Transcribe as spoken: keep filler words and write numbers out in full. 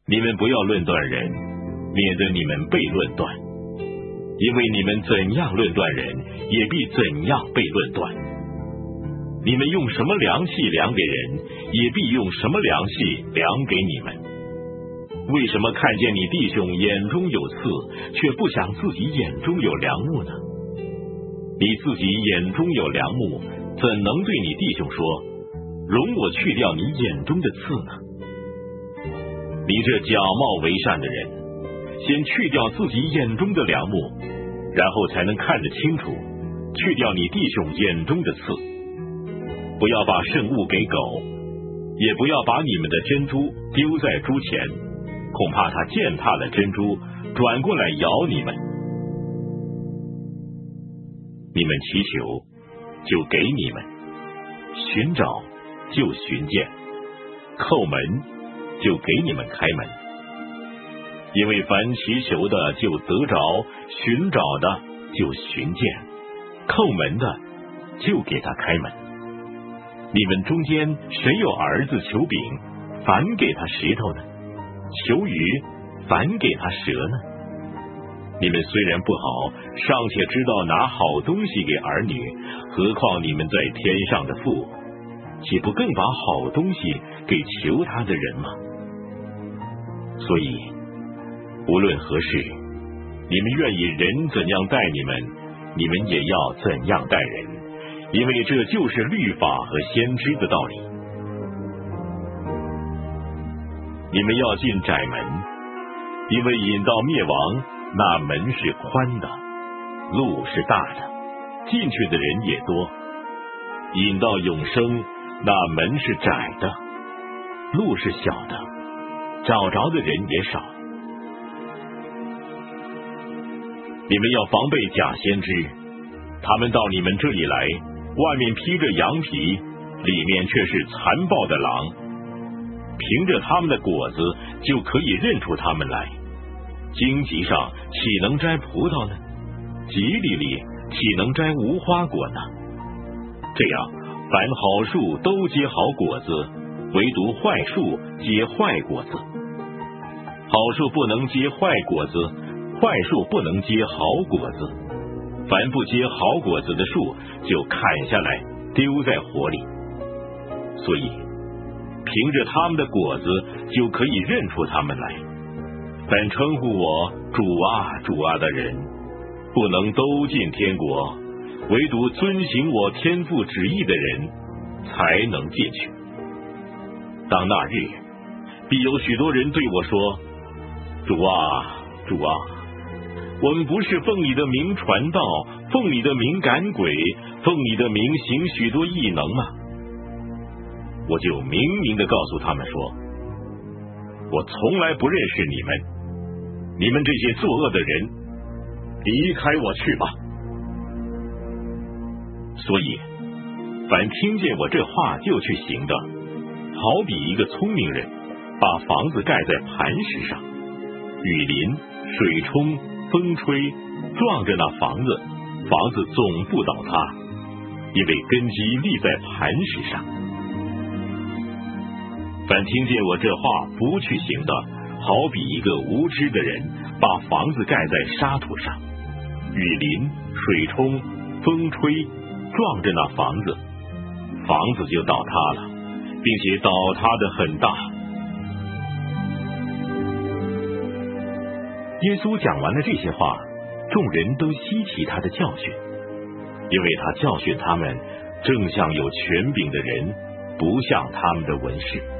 你们不要论断人，免得你们被论断。因为你们怎样论断人，也必怎样被论断。你们用什么量器量给人，也必用什么量器量给你们。为什么看见你弟兄眼中有刺，却不想自己眼中有梁木呢？你自己眼中有梁木，怎能对你弟兄说，容我去掉你眼中的刺呢？你这假冒为善的人，先去掉自己眼中的梁木，然后才能看得清楚，去掉你弟兄眼中的刺。不要把圣物给狗，也不要把你们的珍珠丢在猪前，恐怕它践踏了珍珠，转过来咬你们。你们祈求，就给你们；寻找，就寻见；叩门，就给你们开门。因为凡祈求的就得着，寻找的就寻见，叩门的就给他开门。你们中间谁有儿子求饼，反给他石头呢？求鱼，反给他蛇呢？你们虽然不好，尚且知道拿好东西给儿女，何况你们在天上的父，岂不更把好东西给求他的人吗？所以无论何事，你们愿意人怎样待你们，你们也要怎样待人，因为这就是律法和先知的道理。你们要进窄门，因为引到灭亡，那门是宽的，路是大的，进去的人也多；引到永生，那门是窄的，路是小的，找着的人也少。你们要防备假先知，他们到你们这里来，外面披着羊皮，里面却是残暴的狼。凭着他们的果子就可以认出他们来。荆棘上岂能摘葡萄呢？蒺藜里岂能摘无花果呢？这样，凡好树都结好果子，唯独坏树结坏果子。好树不能结坏果子，坏树不能结好果子。凡不结好果子的树，就砍下来丢在火里。所以凭着他们的果子就可以认出他们来。凡称呼我主啊主啊的人，不能都进天国，唯独遵行我天父旨意的人才能进去。当那日，必有许多人对我说，主啊主啊，我们不是奉你的名传道，奉你的名赶鬼，奉你的名行许多异能吗？我就明明地告诉他们说，我从来不认识你们，你们这些作恶的人，离开我去吧。所以凡听见我这话就去行的，好比一个聪明人把房子盖在磐石上，雨淋水冲风吹，撞着那房子，房子总不倒塌，因为根基立在磐石上。凡听见我这话不去行的，好比一个无知的人把房子盖在沙土上，雨淋水冲风吹，撞着那房子，房子就倒塌了，并且倒塌的很大。耶稣讲完了这些话，众人都稀奇他的教训，因为他教训他们正像有权柄的人，不像他们的文士。